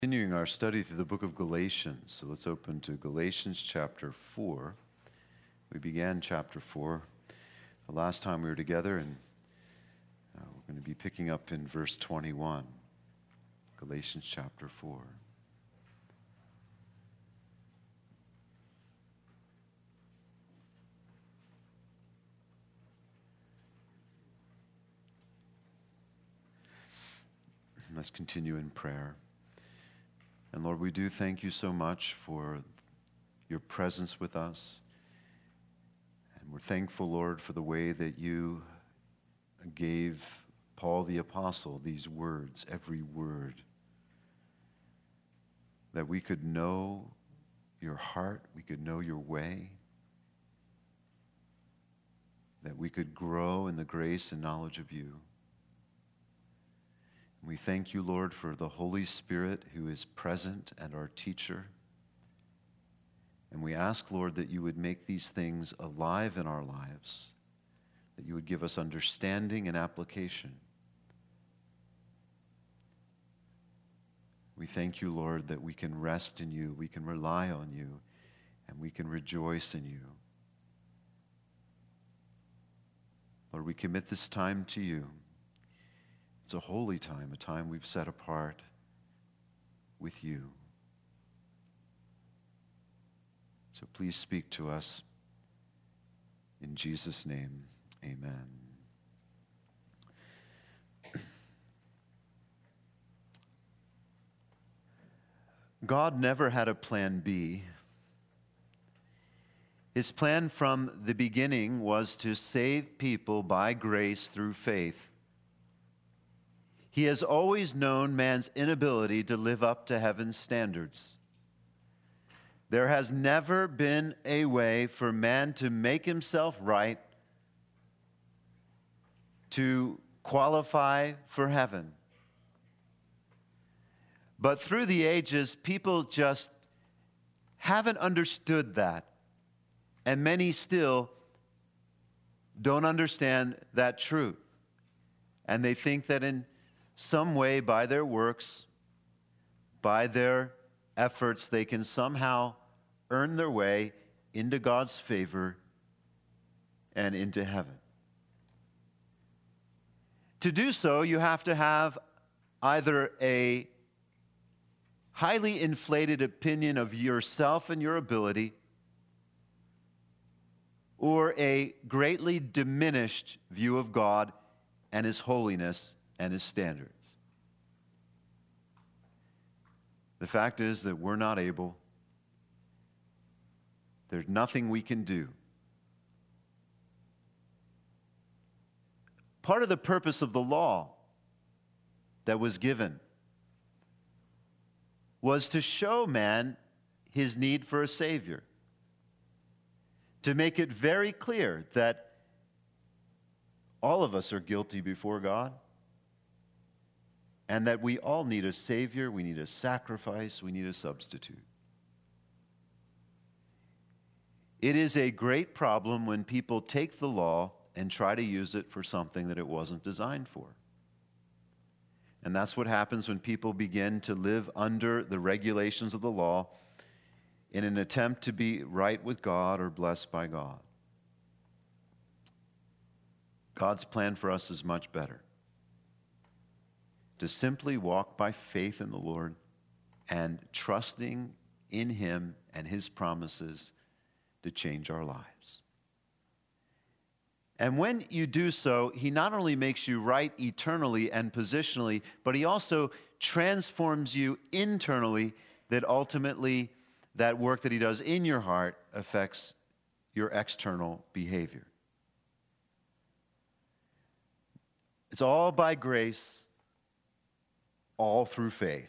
Continuing our study through the book of Galatians. So let's open to Galatians chapter 4. We began chapter 4 the last time we were together, and we're going to be picking up in verse 21. Galatians chapter 4. Let's continue in prayer. And Lord, we do thank you so much for your presence with us. And we're thankful, Lord, for the way that you gave Paul the apostle these words, every word, that we could know your heart, we could know your way, that we could grow in the grace and knowledge of you. We thank you, Lord, for the Holy Spirit who is present and our teacher. And we ask, Lord, that you would make these things alive in our lives, that you would give us understanding and application. We thank you, Lord, that we can rest in you, we can rely on you, and we can rejoice in you. Lord, we commit this time to you. It's a holy time, a time we've set apart with you. So please speak to us. In Jesus' name, amen. God never had a plan B. His plan from the beginning was to save people by grace through faith. He has always known man's inability to live up to heaven's standards. There has never been a way for man to make himself right, to qualify for heaven. But through the ages, people just haven't understood that. And many still don't understand that truth. And they think that in some way, by their works, by their efforts, they can somehow earn their way into God's favor and into heaven. To do so, you have to have either a highly inflated opinion of yourself and your ability, or a greatly diminished view of God and His holiness and His standards. The fact is that we're not able. There's nothing we can do. Part of the purpose of the law that was given was to show man his need for a Savior, to make it very clear that all of us are guilty before God, and that we all need a Savior, we need a sacrifice, we need a substitute. It is a great problem when people take the law and try to use it for something that it wasn't designed for. And that's what happens when people begin to live under the regulations of the law in an attempt to be right with God or blessed by God. God's plan for us is much better. To simply walk by faith in the Lord and trusting in Him and His promises to change our lives. And when you do so, He not only makes you right eternally and positionally, but He also transforms you internally, that ultimately that work that He does in your heart affects your external behavior. It's all by grace, all through faith.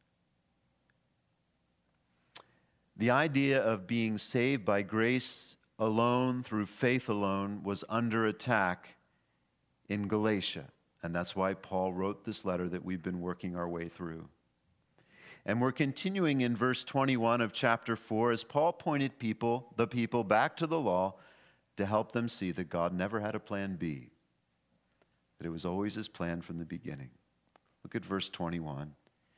The idea of being saved by grace alone, through faith alone, was under attack in Galatia. And that's why Paul wrote this letter that we've been working our way through. And we're continuing in verse 21 of chapter 4 as Paul pointed the people back to the law to help them see that God never had a plan B, that it was always His plan from the beginning. Look at verse 21.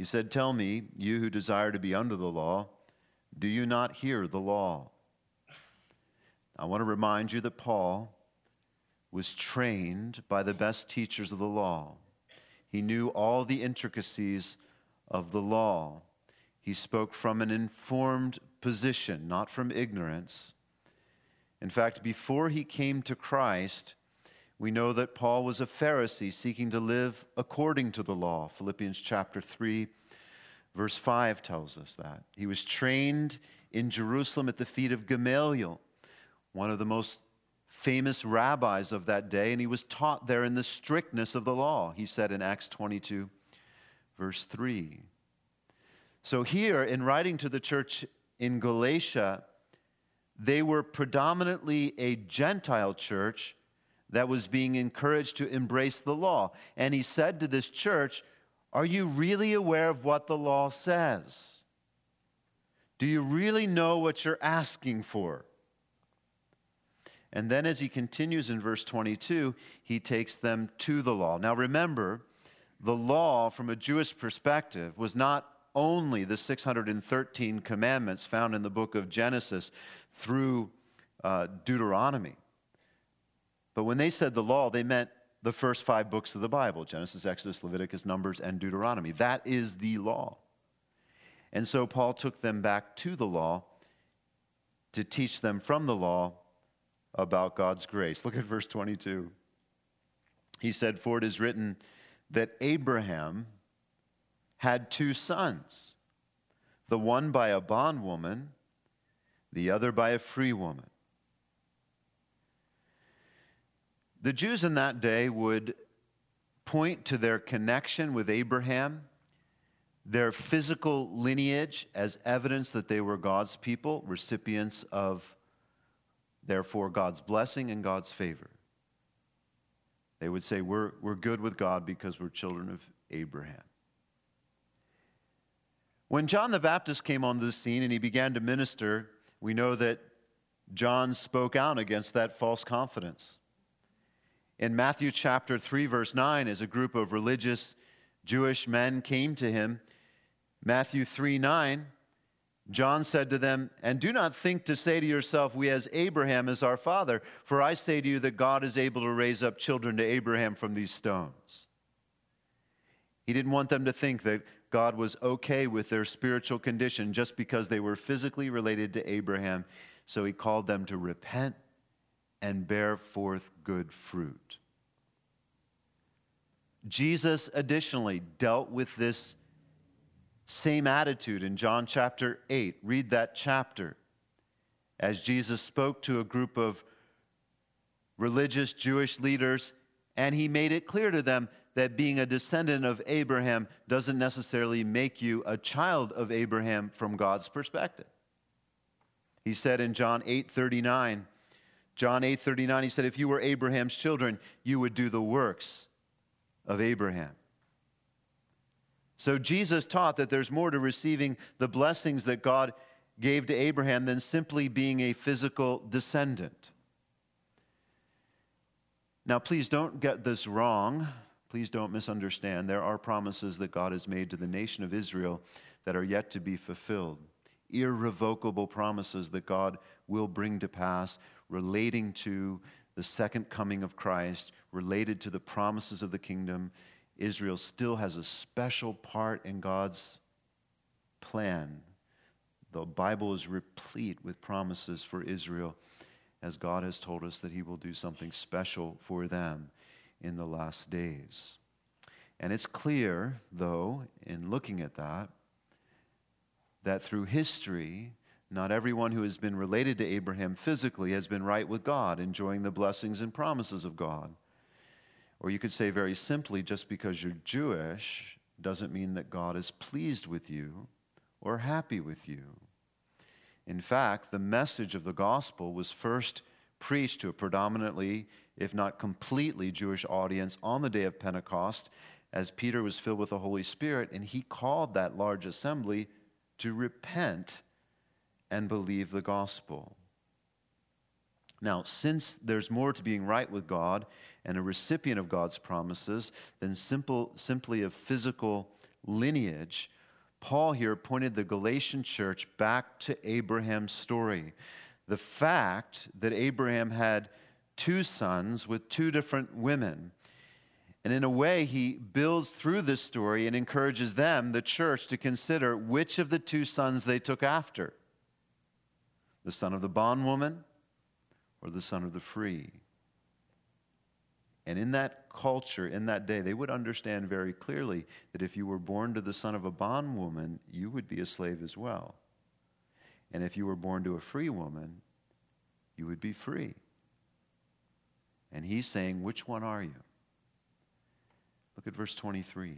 He said, "Tell me, you who desire to be under the law, do you not hear the law?" I want to remind you that Paul was trained by the best teachers of the law. He knew all the intricacies of the law. He spoke from an informed position, not from ignorance. In fact, before he came to Christ, we know that Paul was a Pharisee seeking to live according to the law. Philippians chapter 3, verse 5 tells us that. He was trained in Jerusalem at the feet of Gamaliel, one of the most famous rabbis of that day, and he was taught there in the strictness of the law, he said in Acts 22, verse 3. So here, in writing to the church in Galatia, they were predominantly a Gentile church that was being encouraged to embrace the law. And he said to this church, "Are you really aware of what the law says? Do you really know what you're asking for?" And then as he continues in verse 22, he takes them to the law. Now remember, the law from a Jewish perspective was not only the 613 commandments found in the book of Genesis through Deuteronomy. But when they said the law, they meant the first 5 books of the Bible: Genesis, Exodus, Leviticus, Numbers, and Deuteronomy. That is the law. And so Paul took them back to the law to teach them from the law about God's grace. Look at verse 22. He said, "For it is written that Abraham had 2 sons, the one by a bondwoman, the other by a free woman." The Jews in that day would point to their connection with Abraham, their physical lineage, as evidence that they were God's people, recipients of, therefore, God's blessing and God's favor. They would say, we're good with God because we're children of Abraham. When John the Baptist came onto the scene and he began to minister, we know that John spoke out against that false confidence. In Matthew chapter 3, verse 9, as a group of religious Jewish men came to him, Matthew 3:9, John said to them, "And do not think to say to yourself, 'We as Abraham as our father,' for I say to you that God is able to raise up children to Abraham from these stones." He didn't want them to think that God was okay with their spiritual condition just because they were physically related to Abraham. So he called them to repent and bear forth good fruit. Jesus additionally dealt with this same attitude in John chapter 8. Read that chapter. As Jesus spoke to a group of religious Jewish leaders, and he made it clear to them that being a descendant of Abraham doesn't necessarily make you a child of Abraham from God's perspective. He said in John 8:39, he said, "If you were Abraham's children, you would do the works of Abraham." So Jesus taught that there's more to receiving the blessings that God gave to Abraham than simply being a physical descendant. Now, please don't get this wrong. Please don't misunderstand. There are promises that God has made to the nation of Israel that are yet to be fulfilled. Irrevocable promises that God will bring to pass relating to the second coming of Christ, related to the promises of the kingdom. Israel still has a special part in God's plan. The Bible is replete with promises for Israel, as God has told us that he will do something special for them in the last days. And it's clear, though, in looking at that through history, not everyone who has been related to Abraham physically has been right with God, enjoying the blessings and promises of God. Or you could say very simply, just because you're Jewish doesn't mean that God is pleased with you or happy with you. In fact, the message of the gospel was first preached to a predominantly, if not completely, Jewish audience on the day of Pentecost, as Peter was filled with the Holy Spirit, and he called that large assembly to repent and believe the gospel. Now, since there's more to being right with God and a recipient of God's promises than simply a physical lineage, Paul here pointed the Galatian church back to Abraham's story. The fact that Abraham had two sons with two different women. And in a way, he builds through this story and encourages them, the church, to consider which of the two sons they took after. The son of the bondwoman or the son of the free. And in that culture, in that day, they would understand very clearly that if you were born to the son of a bondwoman, you would be a slave as well. And if you were born to a free woman, you would be free. And he's saying, which one are you? Look at verse 23.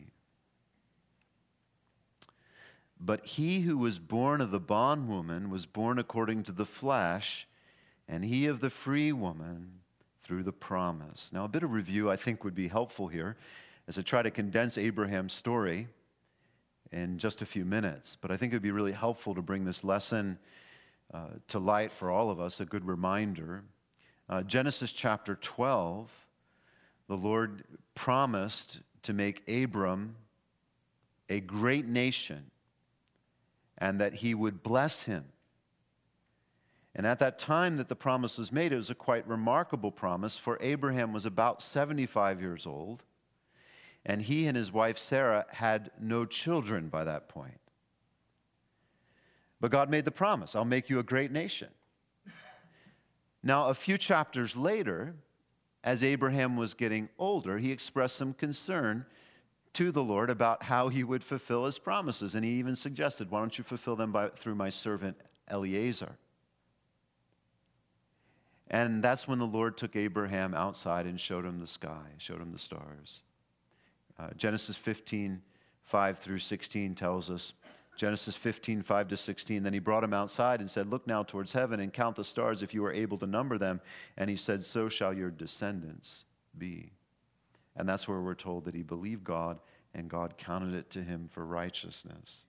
But he who was born of the bondwoman was born according to the flesh, and he of the free woman through the promise. Now, a bit of review I think would be helpful here as I try to condense Abraham's story in just a few minutes. But I think it would be really helpful to bring this lesson to light for all of us, a good reminder. Genesis chapter 12, the Lord promised to make Abram a great nation and that he would bless him. And at that time that the promise was made, it was a quite remarkable promise, for Abraham was about 75 years old, and he and his wife Sarah had no children by that point. But God made the promise, I'll make you a great nation. Now, a few chapters later, as Abraham was getting older, he expressed some concern to the Lord about how he would fulfill his promises. And he even suggested, why don't you fulfill them through my servant Eliezer? And that's when the Lord took Abraham outside and showed him the sky, showed him the stars. Genesis 15, 5 through 16 tells us, Genesis 15, 5 to 16, then he brought him outside and said, look now towards heaven and count the stars if you are able to number them. And he said, so shall your descendants be. And that's where we're told that he believed God and God counted it to him for righteousness.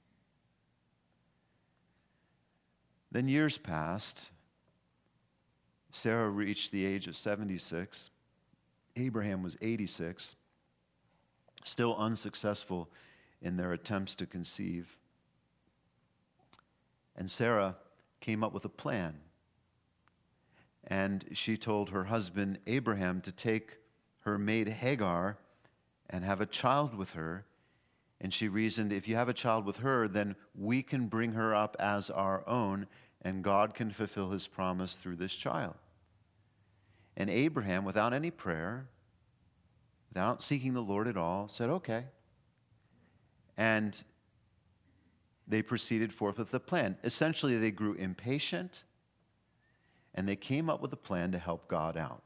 Then years passed. Sarah reached the age of 76. Abraham was 86, still unsuccessful in their attempts to conceive. And Sarah came up with a plan. And she told her husband Abraham to take her maid Hagar and have a child with her. And she reasoned, if you have a child with her, then we can bring her up as our own, and God can fulfill his promise through this child. And Abraham, without any prayer, without seeking the Lord at all, said, okay. And they proceeded forth with the plan. Essentially, they grew impatient, and they came up with a plan to help God out.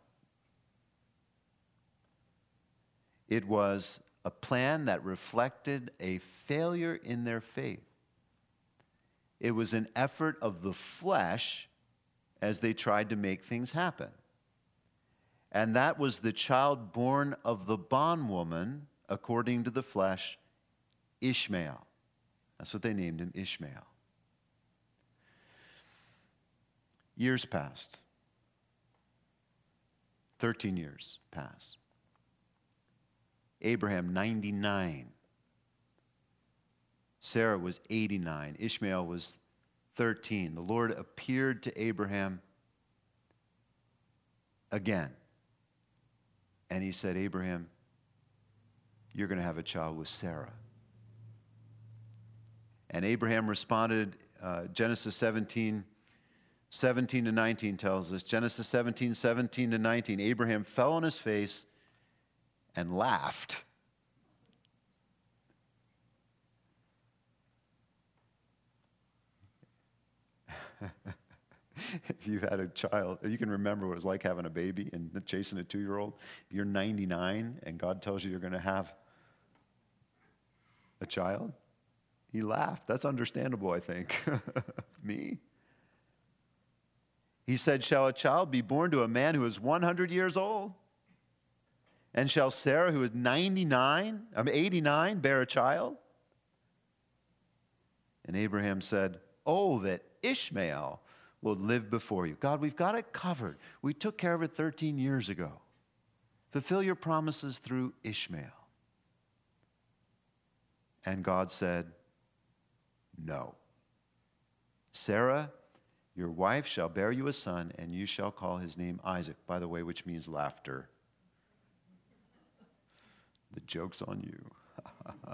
It was a plan that reflected a failure in their faith. It was an effort of the flesh as they tried to make things happen. And that was the child born of the bondwoman, according to the flesh, Ishmael. That's what they named him, Ishmael. Years passed. 13 years passed. Abraham, 99. Sarah was 89. Ishmael was 13. The Lord appeared to Abraham again. And he said, Abraham, you're going to have a child with Sarah. And Abraham responded, Genesis 17 to 19 tells us, Genesis 17 to 19, Abraham fell on his face and laughed. If you've had a child, you can remember what it was like having a baby and chasing a 2-year-old. You're 99 and God tells you you're going to have a child. He laughed. That's understandable, I think. Me? He said, shall a child be born to a man who is 100 years old? And shall Sarah, who is 89, bear a child? And Abraham said, oh, that Ishmael will live before you. God, we've got it covered. We took care of it 13 years ago. Fulfill your promises through Ishmael. And God said, no. Sarah, your wife, shall bear you a son, and you shall call his name Isaac, by the way, which means laughter. The joke's on you.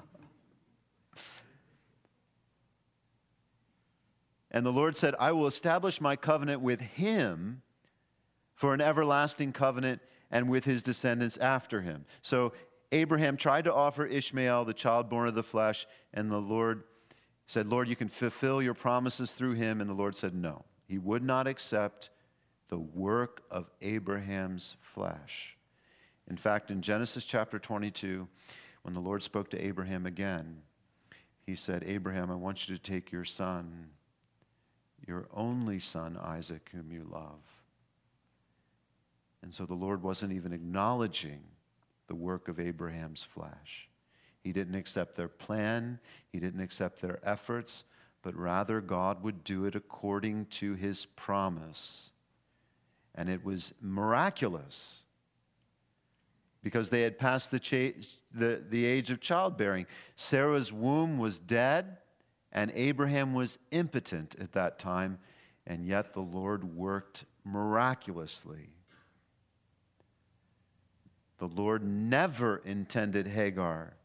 And the Lord said, I will establish my covenant with him for an everlasting covenant and with his descendants after him. So Abraham tried to offer Ishmael, the child born of the flesh, and the Lord said, Lord, you can fulfill your promises through him. And the Lord said, no. He would not accept the work of Abraham's flesh. In fact, in Genesis chapter 22, when the Lord spoke to Abraham again, he said, Abraham, I want you to take your son, your only son, Isaac, whom you love. And so the Lord wasn't even acknowledging the work of Abraham's flesh. He didn't accept their plan. He didn't accept their efforts, but rather God would do it according to his promise. And it was miraculous because they had passed the age of childbearing. Sarah's womb was dead, and Abraham was impotent at that time, and yet the Lord worked miraculously. The Lord never intended Hagar,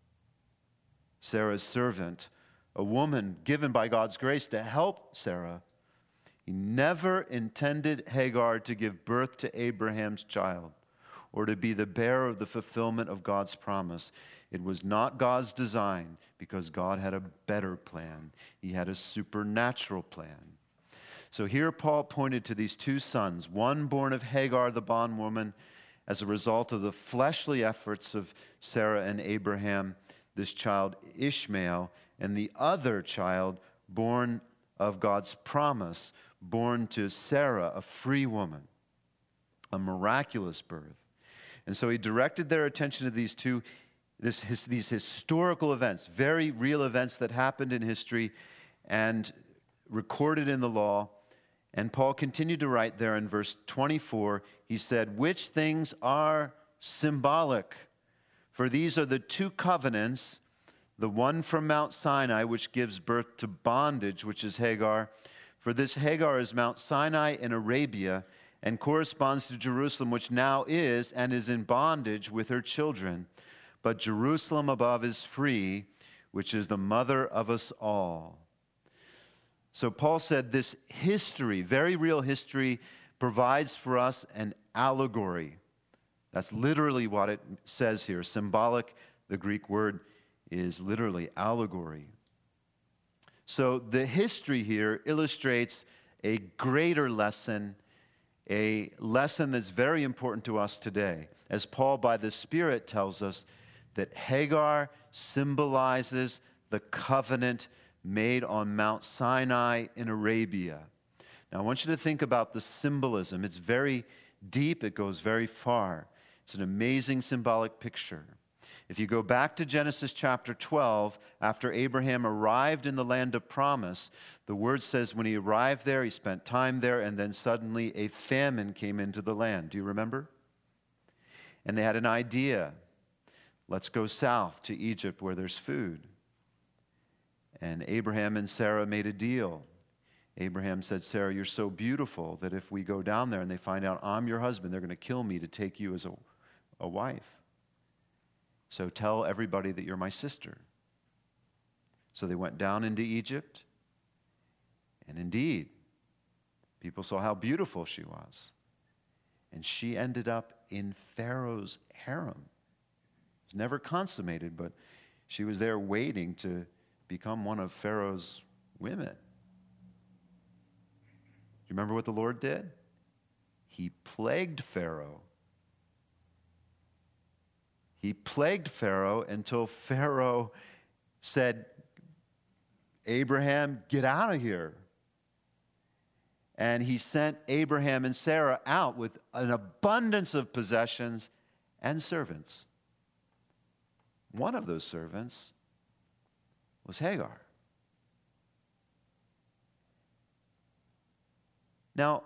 Sarah's servant, a woman given by God's grace to help Sarah. He never intended Hagar to give birth to Abraham's child or to be the bearer of the fulfillment of God's promise. It was not God's design because God had a better plan. He had a supernatural plan. So here Paul pointed to these two sons, one born of Hagar, the bondwoman, as a result of the fleshly efforts of Sarah and Abraham, this child Ishmael, and the other child born of God's promise, born to Sarah, a free woman, a miraculous birth. And so he directed their attention to these these historical events, very real events that happened in history and recorded in the law. And Paul continued to write there in verse 24, he said, which things are symbolic? For these are the two covenants, the one from Mount Sinai, which gives birth to bondage, which is Hagar. For this Hagar is Mount Sinai in Arabia and corresponds to Jerusalem, which now is and is in bondage with her children. But Jerusalem above is free, which is the mother of us all. So Paul said this history, very real history, provides for us an allegory. That's literally what it says here. Symbolic, the Greek word, is literally allegory. So the history here illustrates a greater lesson, a lesson that's very important to us today, as Paul by the Spirit tells us that Hagar symbolizes the covenant made on Mount Sinai in Arabia. Now, I want you to think about the symbolism. It's very deep. It goes very far. It's an amazing symbolic picture. If you go back to Genesis chapter 12, after Abraham arrived in the land of promise, the word says when he arrived there, he spent time there, and then suddenly a famine came into the land. Do you remember? And they had an idea. Let's go south to Egypt where there's food. And Abraham and Sarah made a deal. Abraham said, Sarah, you're so beautiful that if we go down there and they find out I'm your husband, they're going to kill me to take you as a wife. So tell everybody that you're my sister. So they went down into Egypt. And indeed, people saw how beautiful she was. And she ended up in Pharaoh's harem. It was never consummated, but she was there waiting to become one of Pharaoh's women. Do you remember what the Lord did? He plagued Pharaoh. He plagued Pharaoh until Pharaoh said, Abraham, get out of here. And he sent Abraham and Sarah out with an abundance of possessions and servants. One of those servants was Hagar. Now,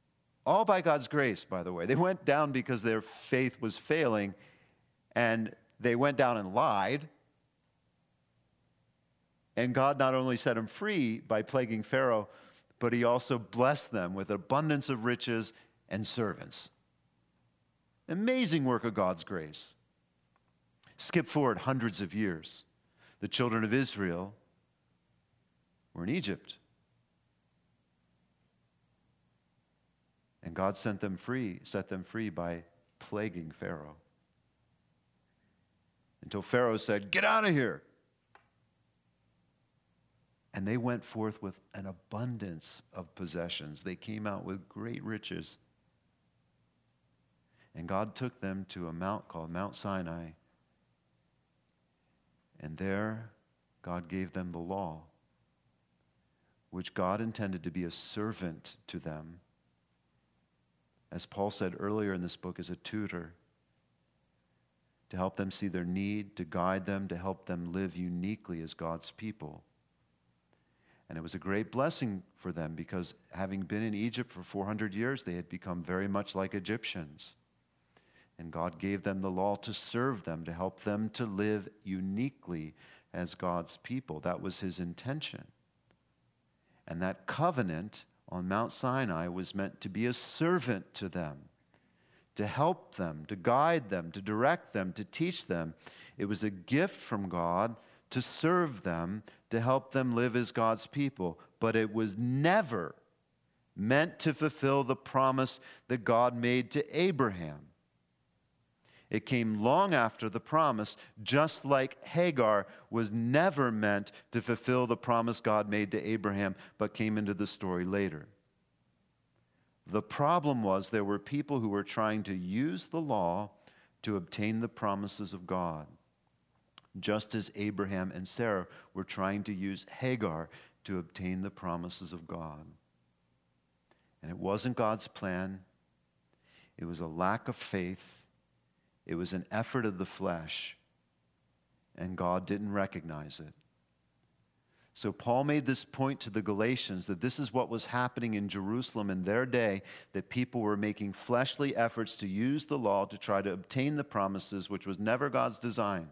all by God's grace, by the way. They went down because their faith was failing, and they went down and lied. And God not only set them free by plaguing Pharaoh, but he also blessed them with abundance of riches and servants. Amazing work of God's grace. Skip forward hundreds of years. The children of Israel were in Egypt. And God set them free by plaguing Pharaoh. Until Pharaoh said, "Get out of here." And they went forth with an abundance of possessions. They came out with great riches. And God took them to a mount called Mount Sinai. And there, God gave them the law, which God intended to be a servant to them. As Paul said earlier in this book, as a tutor, to help them see their need, to guide them, to help them live uniquely as God's people. And it was a great blessing for them because having been in Egypt for 400 years, they had become very much like Egyptians. And God gave them the law to serve them, to help them to live uniquely as God's people. That was his intention. And that covenant on Mount Sinai was meant to be a servant to them, to help them, to guide them, to direct them, to teach them. It was a gift from God to serve them, to help them live as God's people. But it was never meant to fulfill the promise that God made to Abraham. It came long after the promise, just like Hagar was never meant to fulfill the promise God made to Abraham, but came into the story later. The problem was there were people who were trying to use the law to obtain the promises of God, just as Abraham and Sarah were trying to use Hagar to obtain the promises of God. And it wasn't God's plan. It was a lack of faith. It was an effort of the flesh, and God didn't recognize it. So Paul made this point to the Galatians that this is what was happening in Jerusalem in their day, that people were making fleshly efforts to use the law to try to obtain the promises, which was never God's design.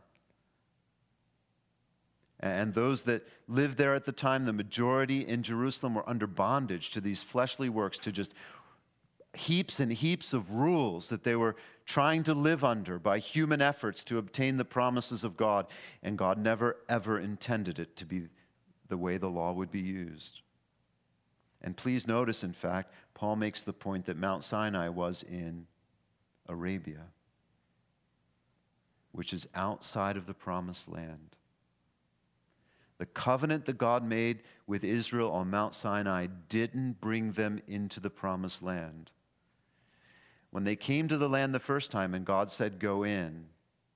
And those that lived there at the time, the majority in Jerusalem, were under bondage to these fleshly works, to just heaps and heaps of rules that they were trying to live under by human efforts to obtain the promises of God. And God never, ever intended it to be the way the law would be used. And please notice, in fact, Paul makes the point that Mount Sinai was in Arabia, which is outside of the promised land. The covenant that God made with Israel on Mount Sinai didn't bring them into the promised land. When they came to the land the first time and God said, "Go in,"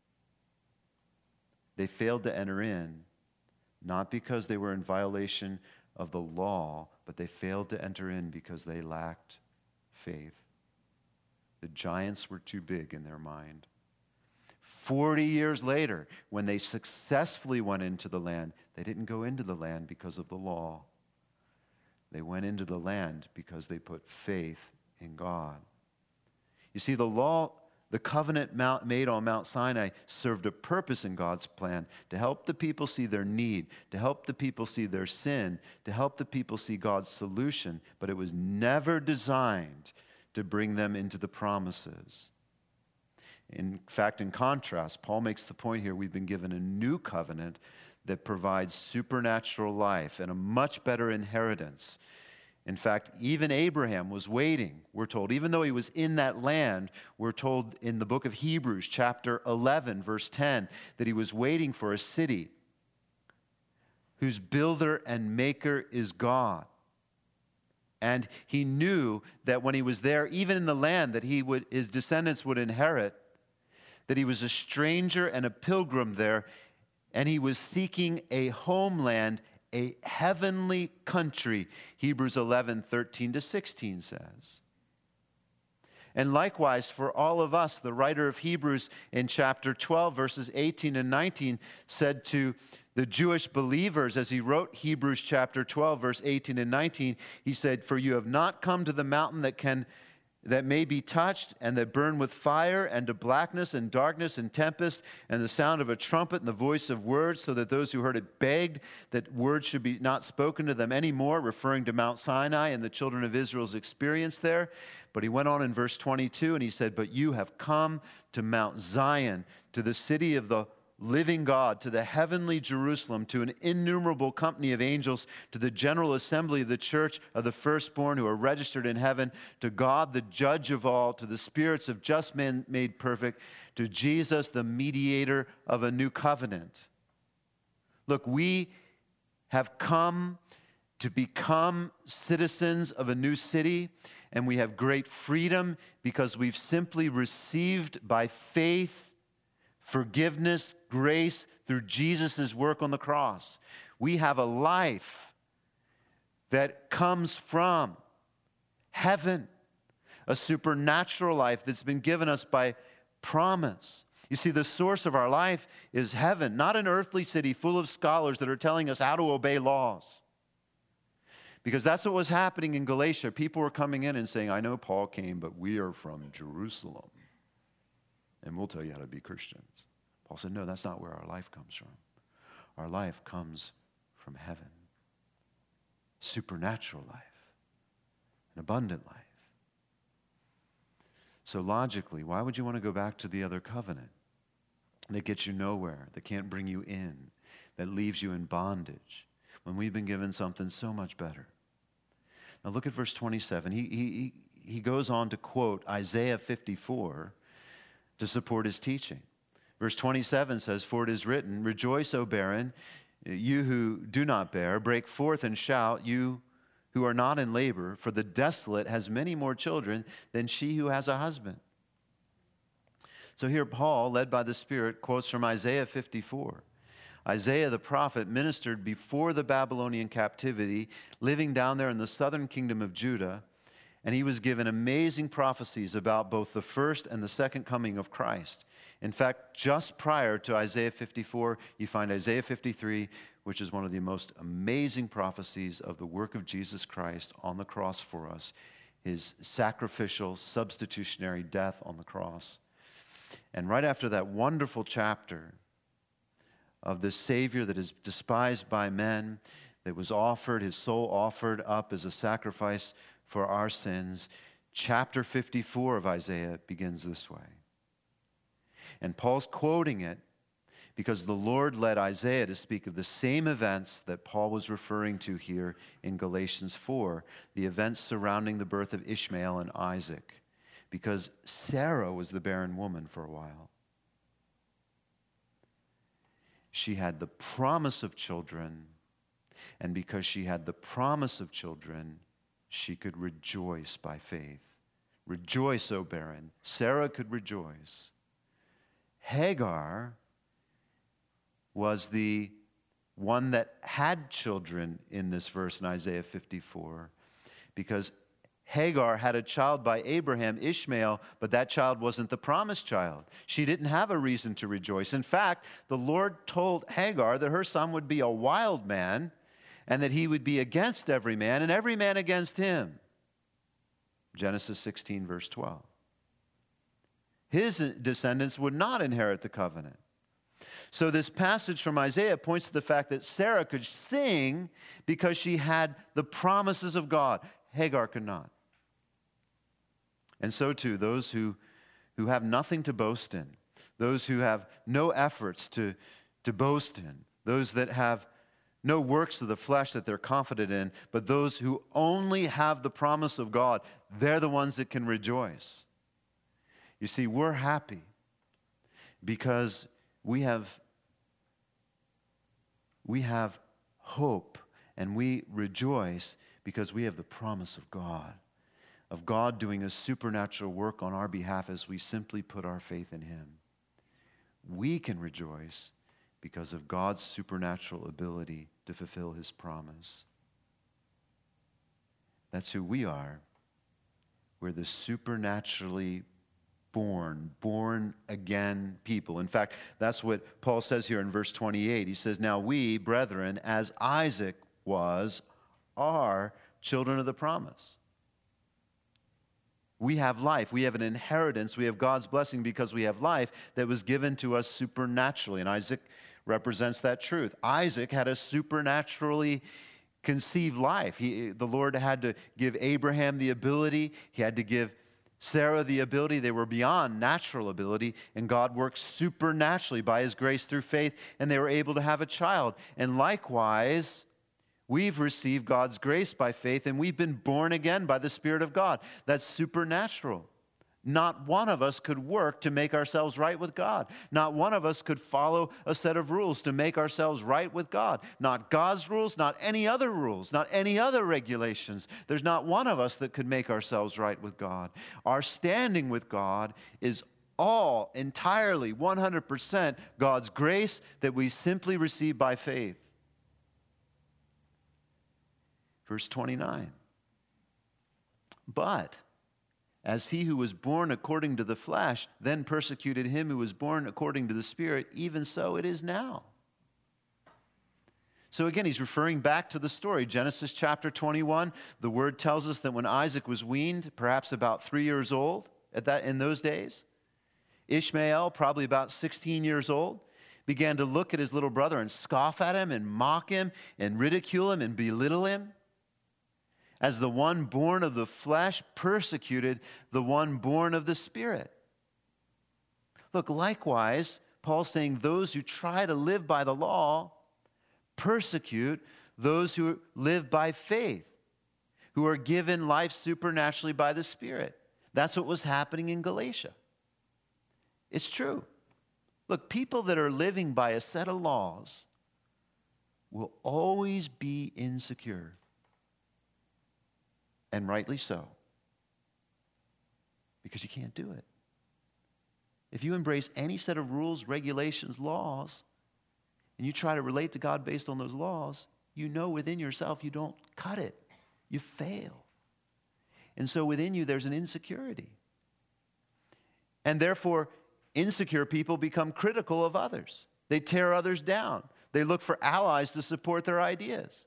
they failed to enter in, not because they were in violation of the law, but they failed to enter in because they lacked faith. The giants were too big in their mind. 40 years later, when they successfully went into the land, they didn't go into the land because of the law. They went into the land because they put faith in God. You see, the law, the covenant made on Mount Sinai, served a purpose in God's plan to help the people see their need, to help the people see their sin, to help the people see God's solution, but it was never designed to bring them into the promises. In fact, in contrast, Paul makes the point here, we've been given a new covenant that provides supernatural life and a much better inheritance. In fact, even Abraham was waiting, we're told. Even though he was in that land, we're told in the book of Hebrews, chapter 11, verse 10, that he was waiting for a city whose builder and maker is God. And he knew that when he was there, even in the land that his descendants would inherit, that he was a stranger and a pilgrim there, and he was seeking a homeland, a heavenly country, Hebrews 11, 13 to 16 says. And likewise, for all of us, the writer of Hebrews in chapter 12, verses 18 and 19, said to the Jewish believers as he wrote Hebrews chapter 12, verse 18 and 19, he said, "For you have not come to the mountain that can that may be touched, and that burn with fire, and to blackness and darkness and tempest, and the sound of a trumpet and the voice of words, so that those who heard it begged that words should be not spoken to them anymore, referring to Mount Sinai and the children of Israel's experience there. But he went on in verse 22, and he said, "But you have come to Mount Zion, to the city of the living God, to the heavenly Jerusalem, to an innumerable company of angels, to the general assembly of the church of the firstborn who are registered in heaven, to God, the judge of all, to the spirits of just men made perfect, to Jesus, the mediator of a new covenant." Look, we have come to become citizens of a new city, and we have great freedom because we've simply received by faith forgiveness, grace through Jesus' work on the cross. We have a life that comes from heaven, a supernatural life that's been given us by promise. You see, the source of our life is heaven, not an earthly city full of scholars that are telling us how to obey laws. Because that's what was happening in Galatia. People were coming in and saying, "I know Paul came, but we are from Jerusalem, and we'll tell you how to be Christians." Paul said, no, that's not where our life comes from. Our life comes from heaven. Supernatural life. An abundant life. So logically, why would you want to go back to the other covenant that gets you nowhere, that can't bring you in, that leaves you in bondage, when we've been given something so much better? Now look at verse 27. He goes on to quote Isaiah 54 to support his teaching. Verse 27 says, "For it is written, Rejoice, O barren, you who do not bear. Break forth and shout, you who are not in labor. For the desolate has many more children than she who has a husband." So here Paul, led by the Spirit, quotes from Isaiah 54. Isaiah the prophet ministered before the Babylonian captivity, living down there in the southern kingdom of Judah, and he was given amazing prophecies about both the first and the second coming of Christ. In fact, just prior to Isaiah 54, you find Isaiah 53, which is one of the most amazing prophecies of the work of Jesus Christ on the cross for us, his sacrificial, substitutionary death on the cross. And right after that wonderful chapter of the Savior that is despised by men, that was offered, his soul offered up as a sacrifice for our sins, chapter 54 of Isaiah begins this way. And Paul's quoting it because the Lord led Isaiah to speak of the same events that Paul was referring to here in Galatians 4, the events surrounding the birth of Ishmael and Isaac, because Sarah was the barren woman for a while. She had the promise of children, and because she had the promise of children, she could rejoice by faith. Rejoice, O barren. Sarah could rejoice. Hagar was the one that had children in this verse in Isaiah 54, because Hagar had a child by Abraham, Ishmael, but that child wasn't the promised child. She didn't have a reason to rejoice. In fact, the Lord told Hagar that her son would be a wild man and that he would be against every man and every man against him. Genesis 16, verse 12. His descendants would not inherit the covenant. So this passage from Isaiah points to the fact that Sarah could sing because she had the promises of God. Hagar could not. And so too, those who have nothing to boast in, those who have no efforts to boast in, those that have no works of the flesh that they're confident in, but those who only have the promise of God, they're the ones that can rejoice. You see, we're happy because we have hope, and we rejoice because we have the promise of God doing a supernatural work on our behalf as we simply put our faith in him. We can rejoice because of God's supernatural ability to fulfill his promise. That's who we are. We're the supernaturally born again people. In fact, that's what Paul says here in verse 28. He says, "Now we, brethren, as Isaac was, are children of the promise." We have life. We have an inheritance. We have God's blessing because we have life that was given to us supernaturally. And Isaac represents that truth. Isaac had a supernaturally conceived life. The Lord had to give Abraham the ability. He had to give Sarah the ability. They were beyond natural ability, and God worked supernaturally by His grace through faith, and they were able to have a child. And likewise, we've received God's grace by faith, and we've been born again by the Spirit of God. That's supernatural. Not one of us could work to make ourselves right with God. Not one of us could follow a set of rules to make ourselves right with God. Not God's rules, not any other rules, not any other regulations. There's not one of us that could make ourselves right with God. Our standing with God is all entirely 100% God's grace that we simply receive by faith. Verse 29. But as he who was born according to the flesh then persecuted him who was born according to the Spirit, even so it is now. So again, he's referring back to the story. Genesis chapter 21, the word tells us that when Isaac was weaned, perhaps about 3 years old in those days, Ishmael, probably about 16 years old, began to look at his little brother and scoff at him and mock him and ridicule him and belittle him, as the one born of the flesh persecuted the one born of the Spirit. Look, likewise, Paul's saying those who try to live by the law persecute those who live by faith, who are given life supernaturally by the Spirit. That's what was happening in Galatia. It's true. Look, people that are living by a set of laws will always be insecure. And rightly so. Because you can't do it. If you embrace any set of rules, regulations, laws, and you try to relate to God based on those laws, you know within yourself you don't cut it. You fail. And so within you there's an insecurity. And therefore, insecure people become critical of others. They tear others down. They look for allies to support their ideas.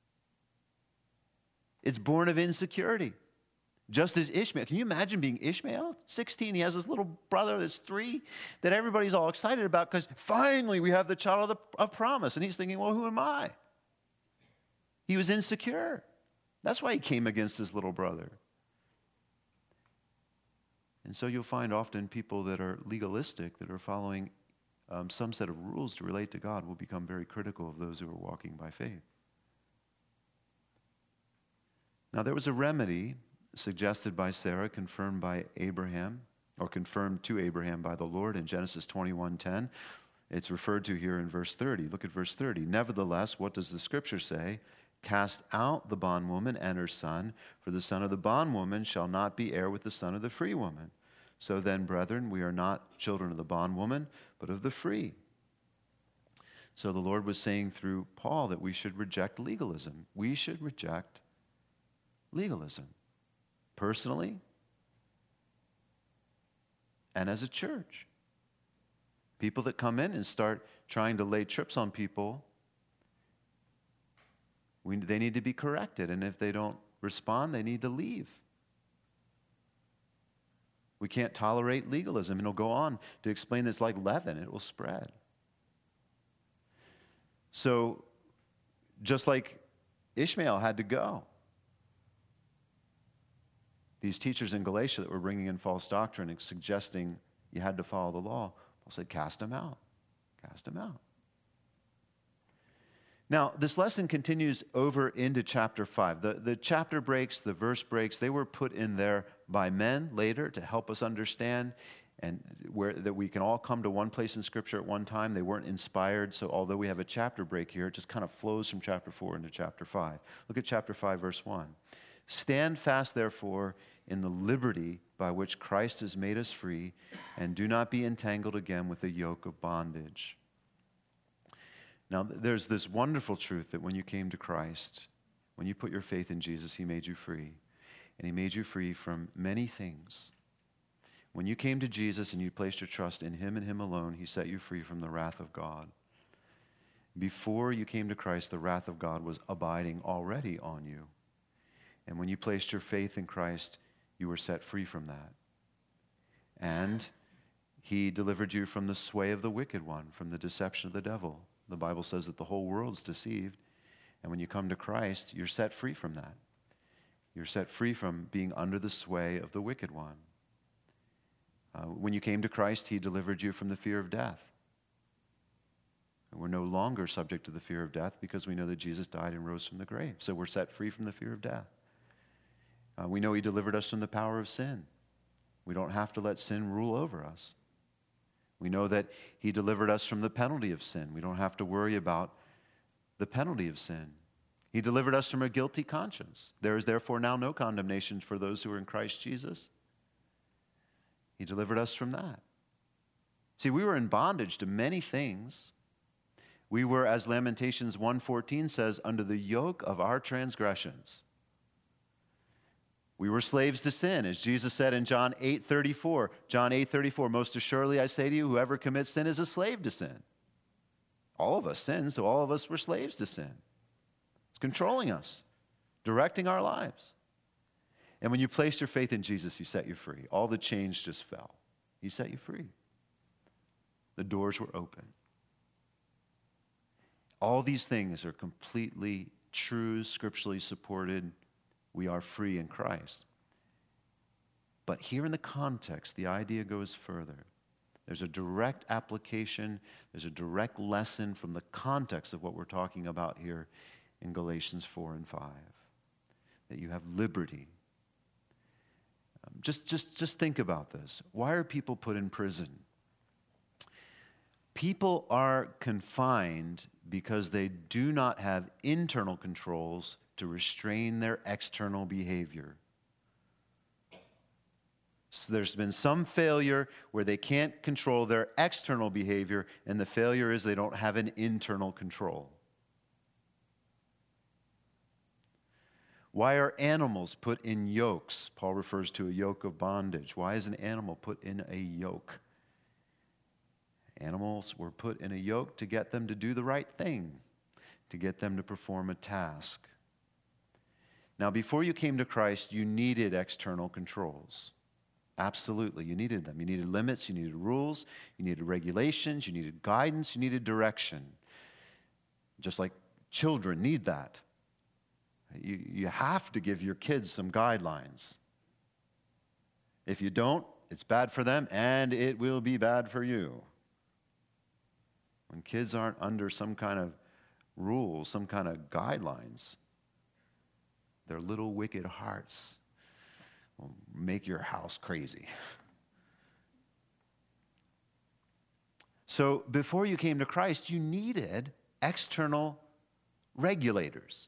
It's born of insecurity. Just as Ishmael. Can you imagine being Ishmael? 16, he has this little brother that's 3 that everybody's all excited about because finally we have the child of promise. And he's thinking, well, who am I? He was insecure. That's why he came against his little brother. And so you'll find often people that are legalistic, that are following some set of rules to relate to God, will become very critical of those who are walking by faith. Now, there was a remedy suggested by Sarah, confirmed by Abraham, or confirmed to Abraham by the Lord in Genesis 21:10. It's referred to here in verse 30. Look at verse 30. Nevertheless, what does the Scripture say? Cast out the bondwoman and her son, for the son of the bondwoman shall not be heir with the son of the free woman. So then, brethren, we are not children of the bondwoman, but of the free. So the Lord was saying through Paul that we should reject legalism. We should reject legalism, personally and as a church. People that come in and start trying to lay trips on people, they need to be corrected, and if they don't respond, they need to leave. We can't tolerate legalism, and he'll go on to explain this like leaven. It will spread. So, just like Ishmael had to go, these teachers in Galatia that were bringing in false doctrine and suggesting you had to follow the law, Paul said, cast them out. Cast them out. Now, this lesson continues over into chapter 5. The chapter breaks, the verse breaks, they were put in there by men later to help us understand and that we can all come to one place in Scripture at one time. They weren't inspired, so although we have a chapter break here, it just kind of flows from chapter 4 into chapter 5. Look at chapter 5, verse 1. Stand fast, therefore, in the liberty by which Christ has made us free, and do not be entangled again with the yoke of bondage. Now, there's this wonderful truth that when you came to Christ, when you put your faith in Jesus, He made you free. And He made you free from many things. When you came to Jesus and you placed your trust in Him and Him alone, He set you free from the wrath of God. Before you came to Christ, the wrath of God was abiding already on you. And when you placed your faith in Christ, you were set free from that. And he delivered you from the sway of the wicked one, from the deception of the devil. The Bible says that the whole world's deceived. And when you come to Christ, you're set free from that. You're set free from being under the sway of the wicked one. When you came to Christ, he delivered you from the fear of death. And we're no longer subject to the fear of death because we know that Jesus died and rose from the grave. So we're set free from the fear of death. We know he delivered us from the power of sin. We don't have to let sin rule over us. We know that he delivered us from the penalty of sin. We don't have to worry about the penalty of sin. He delivered us from a guilty conscience. There is therefore now no condemnation for those who are in Christ Jesus. He delivered us from that. See, we were in bondage to many things. We were, as Lamentations 1:14 says, under the yoke of our transgressions. We were slaves to sin, as Jesus said in John 8:34. John 8:34, most assuredly I say to you, whoever commits sin is a slave to sin. All of us sin, so all of us were slaves to sin. It's controlling us, directing our lives. And when you placed your faith in Jesus, he set you free. All the chains just fell. He set you free. The doors were open. All these things are completely true, scripturally supported. We are free in Christ. But here in the context, the idea goes further. There's a direct application, there's a direct lesson from the context of what we're talking about here in Galatians 4 and 5. That you have liberty. Just think about this. Why are people put in prison? People are confined because they do not have internal controls to restrain their external behavior. So there's been some failure where they can't control their external behavior, and the failure is they don't have an internal control. Why are animals put in yokes? Paul refers to a yoke of bondage. Why is an animal put in a yoke? Animals were put in a yoke to get them to do the right thing, to get them to perform a task. Now, before you came to Christ, you needed external controls. Absolutely, you needed them. You needed limits, you needed rules, you needed regulations, you needed guidance, you needed direction. Just like children need that. You have to give your kids some guidelines. If you don't, it's bad for them and it will be bad for you. When kids aren't under some kind of rules, some kind of guidelines, their little wicked hearts will make your house crazy. So before you came to Christ, you needed external regulators.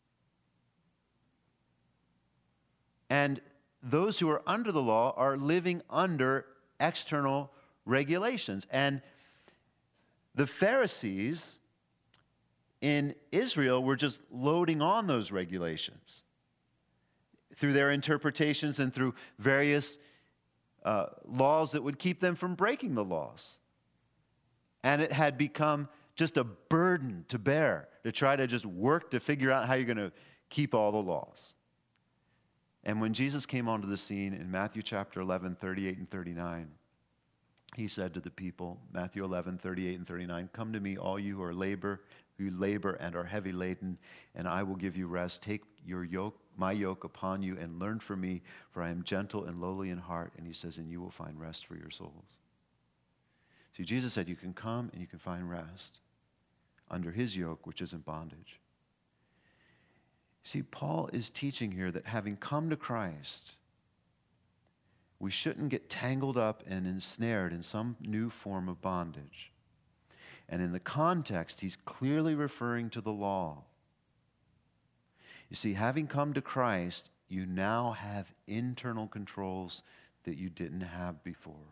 And those who are under the law are living under external regulations. And the Pharisees in Israel were just loading on those regulations through their interpretations and through various laws that would keep them from breaking the laws. And it had become just a burden to bear, to try to just work to figure out how you're going to keep all the laws. And when Jesus came onto the scene in Matthew chapter 11, 38 and 39, he said to the people, Matthew 11, 38 and 39, "Come to me, all you who labor and are heavy laden, and I will give you rest. Take your yoke, my yoke upon you, and learn from me, for I am gentle and lowly in heart." And he says, "And you will find rest for your souls." See, Jesus said you can come and you can find rest under his yoke, which isn't bondage. See, Paul is teaching here that having come to Christ, we shouldn't get tangled up and ensnared in some new form of bondage. And in the context, he's clearly referring to the law. You see, having come to Christ, you now have internal controls that you didn't have before.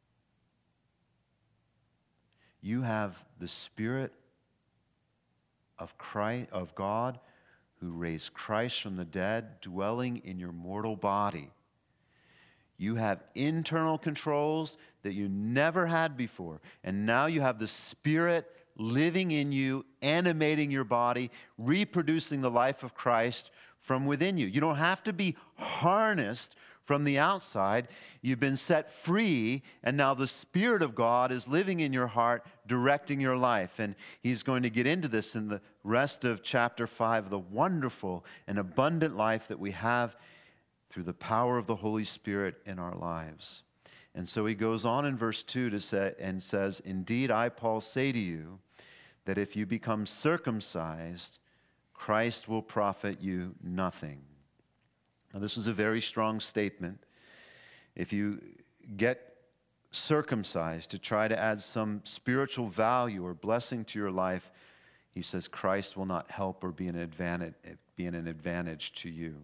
You have the Spirit of Christ, of God, who raised Christ from the dead, dwelling in your mortal body. You have internal controls that you never had before. And now you have the Spirit living in you, animating your body, reproducing the life of Christ from within you. You don't have to be harnessed From the outside, you've been set free, and now the Spirit of God is living in your heart, directing your life. And he's going to get into this in the rest of chapter 5, the wonderful and abundant life that we have through the power of the Holy Spirit in our lives. And so he goes on in verse 2 to say, and says, "Indeed, I, Paul, say to you that if you become circumcised, Christ will profit you nothing." Now, this is a very strong statement. If you get circumcised to try to add some spiritual value or blessing to your life, he says Christ will not help or be an advantage to you.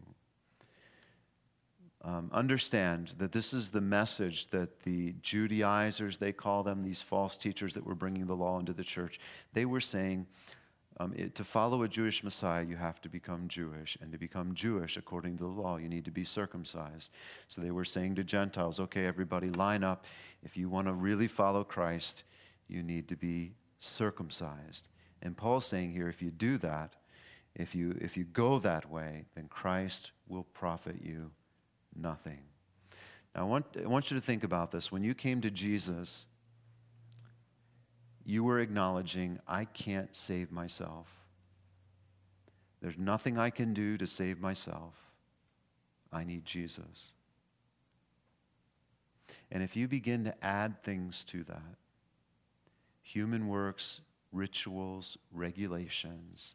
Understand that this is the message that the Judaizers, they call them, these false teachers that were bringing the law into the church, they were saying, to follow a Jewish Messiah, you have to become Jewish. And to become Jewish, according to the law, you need to be circumcised. So they were saying to Gentiles, okay, everybody line up. If you want to really follow Christ, you need to be circumcised. And Paul's saying here, if you do that, if you go that way, then Christ will profit you nothing. Now, I want you to think about this. When you came to Jesus, you were acknowledging, I can't save myself. There's nothing I can do to save myself. I need Jesus. And if you begin to add things to that, human works, rituals, regulations,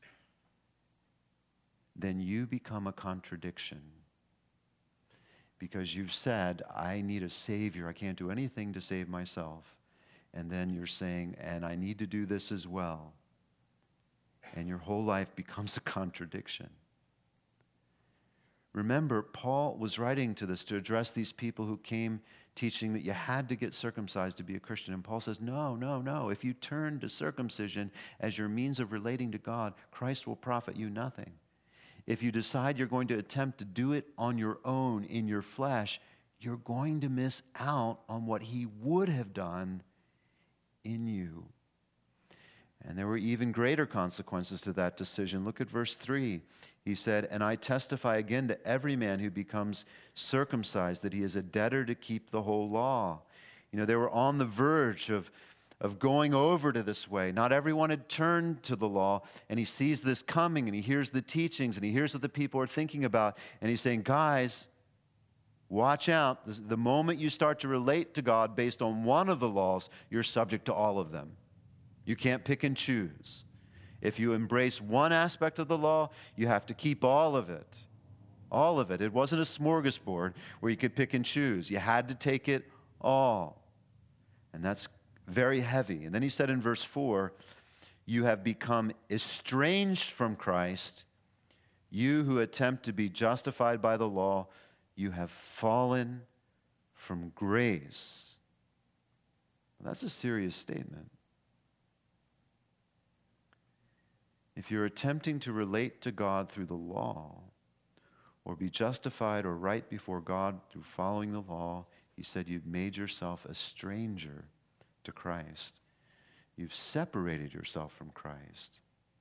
then you become a contradiction. Because you've said, I need a Savior. I can't do anything to save myself. And then you're saying, and I need to do this as well. And your whole life becomes a contradiction. Remember, Paul was writing to this to address these people who came teaching that you had to get circumcised to be a Christian. And Paul says, no. If you turn to circumcision as your means of relating to God, Christ will profit you nothing. If you decide you're going to attempt to do it on your own, in your flesh, you're going to miss out on what he would have done in you. And there were even greater consequences to that decision. Look at verse 3. He said, "And I testify again to every man who becomes circumcised that he is a debtor to keep the whole law." You know, they were on the verge of going over to this way. Not everyone had turned to the law, and he sees this coming, and he hears the teachings, and he hears what the people are thinking about, and he's saying, guys, watch out. The moment you start to relate to God based on one of the laws, you're subject to all of them. You can't pick and choose. If you embrace one aspect of the law, you have to keep all of it. All of it. It wasn't a smorgasbord where you could pick and choose. You had to take it all. And that's very heavy. And then he said in verse 4, "You have become estranged from Christ. You who attempt to be justified by the law, you have fallen from grace." Well, that's a serious statement. If you're attempting to relate to God through the law, or be justified or right before God through following the law, he said you've made yourself a stranger to Christ. You've separated yourself from Christ.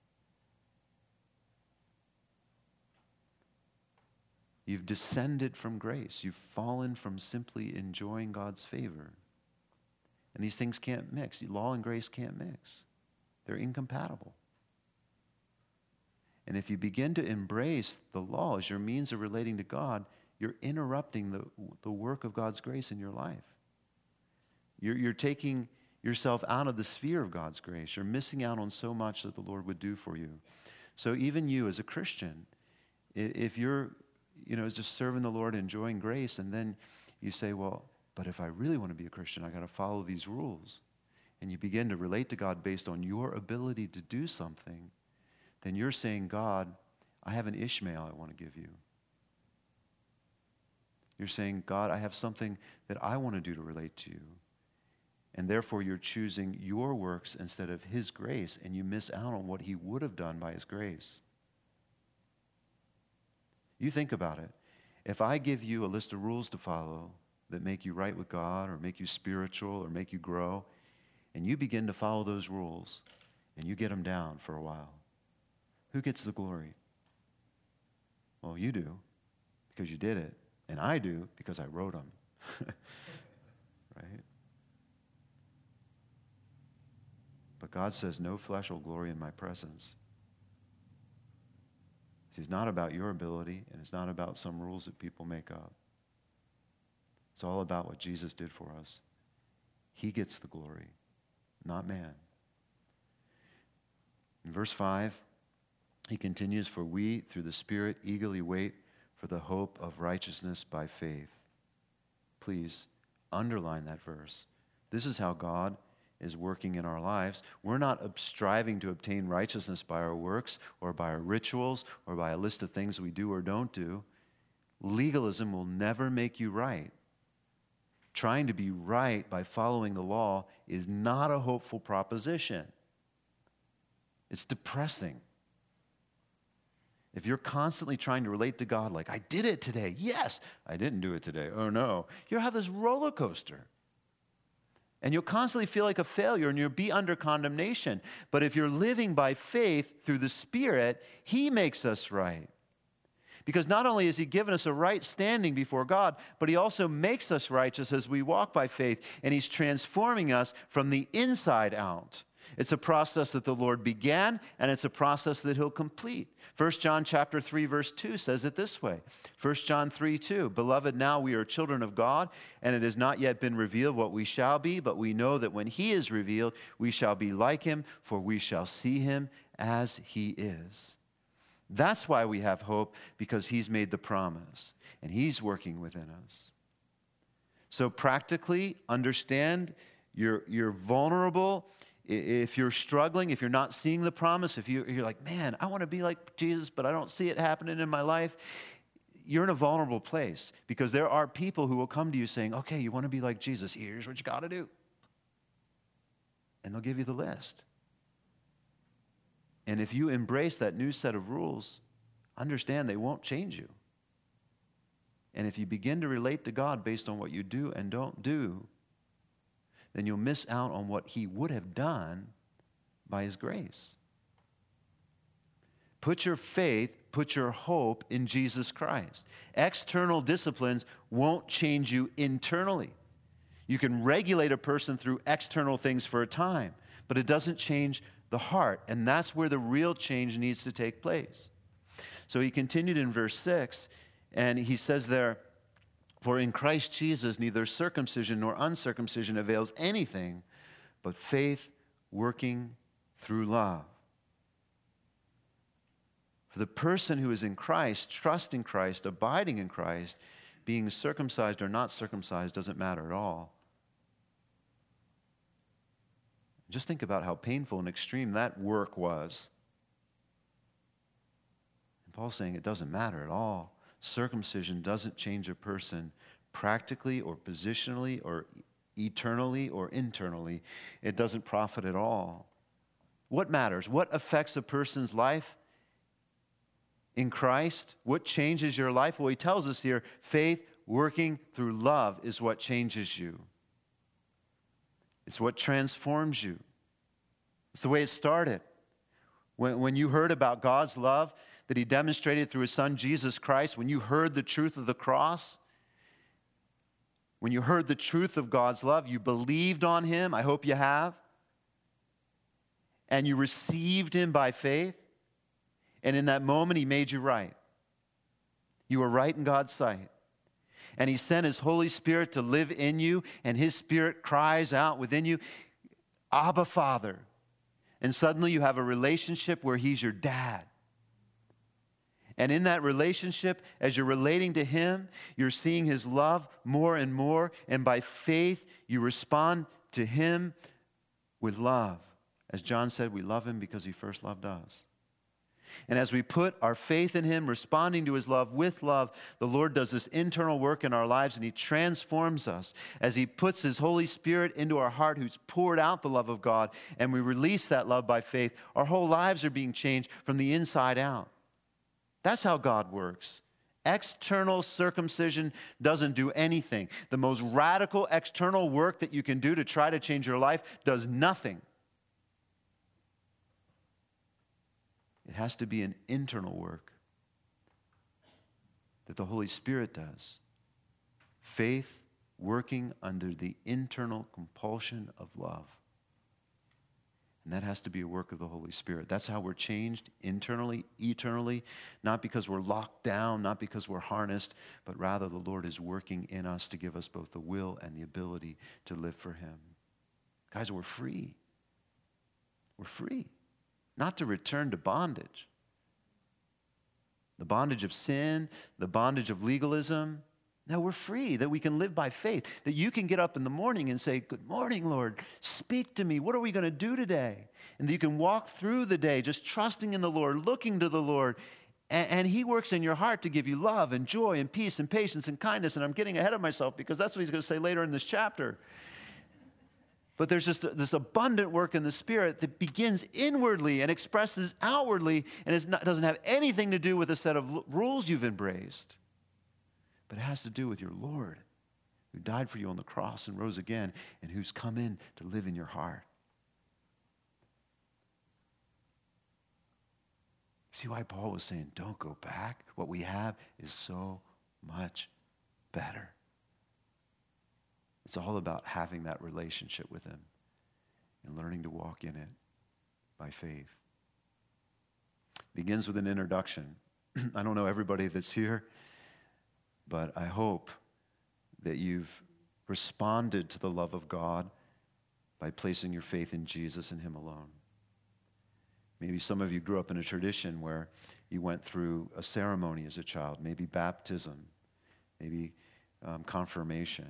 You've descended from grace. You've fallen from simply enjoying God's favor. And these things can't mix. Law and grace can't mix. They're incompatible. And if you begin to embrace the law as your means of relating to God, you're interrupting the work of God's grace in your life. You're taking yourself out of the sphere of God's grace. You're missing out on so much that the Lord would do for you. So even you as a Christian, if you're just serving the Lord, enjoying grace, and then you say, well, but if I really want to be a Christian, I got to follow these rules. And you begin to relate to God based on your ability to do something, then you're saying, God, I have an Ishmael I want to give you. You're saying, God, I have something that I want to do to relate to you. And therefore, you're choosing your works instead of his grace, and you miss out on what he would have done by his grace. You think about it. If I give you a list of rules to follow that make you right with God or make you spiritual or make you grow, and you begin to follow those rules, and you get them down for a while, who gets the glory? Well, you do, because you did it. And I do because I wrote them. Right? But God says, no flesh will glory in my presence. It's not about your ability, and it's not about some rules that people make up. It's all about what Jesus did for us. He gets the glory, not man. In verse 5, he continues, for we, through the Spirit, eagerly wait for the hope of righteousness by faith. Please underline that verse. This is how God is working in our lives. We're not striving to obtain righteousness by our works or by our rituals or by a list of things we do or don't do. Legalism will never make you right. Trying to be right by following the law is not a hopeful proposition. It's depressing. If you're constantly trying to relate to God like, I did it today. Yes, I didn't do it today. Oh no. You'll have this roller coaster. And you'll constantly feel like a failure and you'll be under condemnation. But if you're living by faith through the Spirit, He makes us right. Because not only has He given us a right standing before God, but He also makes us righteous as we walk by faith. And He's transforming us from the inside out. It's a process that the Lord began, and it's a process that He'll complete. 1 John chapter 3, verse 2 says it this way. 1 John 3, 2, Beloved, now we are children of God, and it has not yet been revealed what we shall be, but we know that when He is revealed, we shall be like Him, for we shall see Him as He is. That's why we have hope, because He's made the promise, and He's working within us. So practically, understand you're vulnerable. If you're struggling, if you're not seeing the promise, if you're like, man, I want to be like Jesus, but I don't see it happening in my life, you're in a vulnerable place, because there are people who will come to you saying, okay, you want to be like Jesus, here's what you got to do. And they'll give you the list. And if you embrace that new set of rules, understand they won't change you. And if you begin to relate to God based on what you do and don't do, then you'll miss out on what He would have done by His grace. Put your faith, put your hope in Jesus Christ. External disciplines won't change you internally. You can regulate a person through external things for a time, but it doesn't change the heart, and that's where the real change needs to take place. So he continued in verse 6, and he says there, for in Christ Jesus neither circumcision nor uncircumcision avails anything, but faith working through love. For the person who is in Christ, trusting Christ, abiding in Christ, being circumcised or not circumcised doesn't matter at all. Just think about how painful and extreme that work was. And Paul's saying it doesn't matter at all. Circumcision doesn't change a person practically or positionally or eternally or internally. It doesn't profit at all. What matters? What affects a person's life in Christ? What changes your life? Well, he tells us here, faith working through love is what changes you. It's what transforms you. It's the way it started. When you heard about God's love that He demonstrated through His Son, Jesus Christ, when you heard the truth of the cross, when you heard the truth of God's love, you believed on Him, I hope you have, and you received Him by faith, and in that moment He made you right. You were right in God's sight. And He sent His Holy Spirit to live in you, and His Spirit cries out within you, Abba, Father. And suddenly you have a relationship where He's your dad. And in that relationship, as you're relating to Him, you're seeing His love more and more, and by faith you respond to Him with love. As John said, we love Him because He first loved us. And as we put our faith in Him, responding to His love with love, the Lord does this internal work in our lives, and He transforms us as He puts His Holy Spirit into our heart, who's poured out the love of God, and we release that love by faith. Our whole lives are being changed from the inside out. That's how God works. External circumcision doesn't do anything. The most radical external work that you can do to try to change your life does nothing. It has to be an internal work that the Holy Spirit does. Faith working under the internal compulsion of love. And that has to be a work of the Holy Spirit. That's how we're changed internally, eternally, not because we're locked down, not because we're harnessed, but rather the Lord is working in us to give us both the will and the ability to live for Him. Guys, we're free. We're free. Not to return to bondage. The bondage of sin, the bondage of legalism. No, we're free, that we can live by faith, that you can get up in the morning and say, "Good morning, Lord. Speak to me. What are we going to do today?" And that you can walk through the day just trusting in the Lord, looking to the Lord, and He works in your heart to give you love and joy and peace and patience and kindness. And I'm getting ahead of myself because that's what He's going to say later in this chapter. But there's just this abundant work in the Spirit that begins inwardly and expresses outwardly, and doesn't have anything to do with a set of rules you've embraced. But it has to do with your Lord, who died for you on the cross and rose again, and who's come in to live in your heart. See why Paul was saying, don't go back. What we have is so much better. It's all about having that relationship with Him and learning to walk in it by faith. It begins with an introduction. I don't know everybody that's here, but I hope that you've responded to the love of God by placing your faith in Jesus and Him alone. Maybe some of you grew up in a tradition where you went through a ceremony as a child, maybe baptism, maybe confirmation.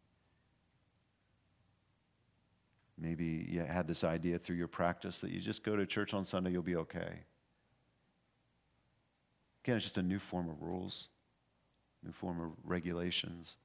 Maybe you had this idea through your practice that you just go to church on Sunday, you'll be okay. Again, it's just a new form of rules, new form of regulations.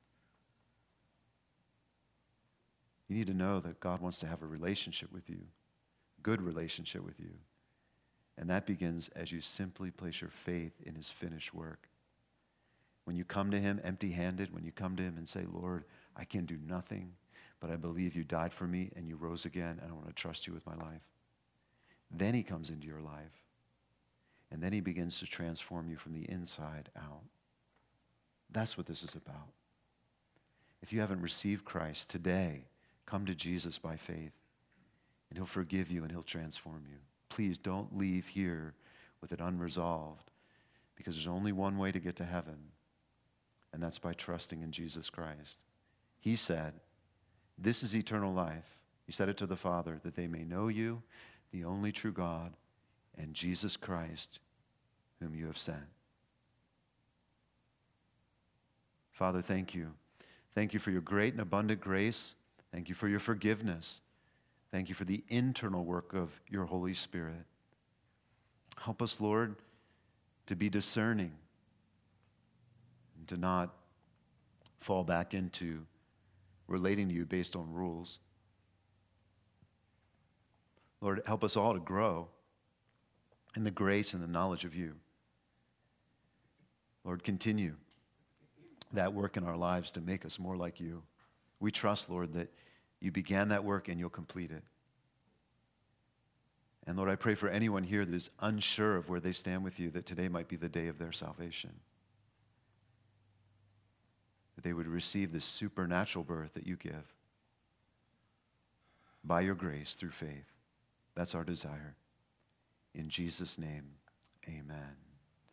You need to know that God wants to have a relationship with you, good relationship with you. And that begins as you simply place your faith in His finished work. When you come to Him empty-handed, when you come to Him and say, "Lord, I can do nothing, but I believe you died for me and you rose again, and I want to trust you with my life." Then He comes into your life. And then He begins to transform you from the inside out. That's what this is about. If you haven't received Christ today, come to Jesus by faith, and He'll forgive you and He'll transform you. Please don't leave here with it unresolved, because there's only one way to get to heaven, and that's by trusting in Jesus Christ. He said, "This is eternal life." He said it to the Father, "that they may know you, the only true God, and Jesus Christ, whom you have sent." Father, thank you. Thank you for your great and abundant grace. Thank you for your forgiveness. Thank you for the internal work of your Holy Spirit. Help us, Lord, to be discerning and to not fall back into relating to you based on rules. Lord, help us all to grow in the grace and the knowledge of you. Lord, continue that work in our lives to make us more like you. We trust, Lord, that you began that work and you'll complete it. And Lord, I pray for anyone here that is unsure of where they stand with you, that today might be the day of their salvation. That they would receive this supernatural birth that you give by your grace through faith. That's our desire. In Jesus' name, amen.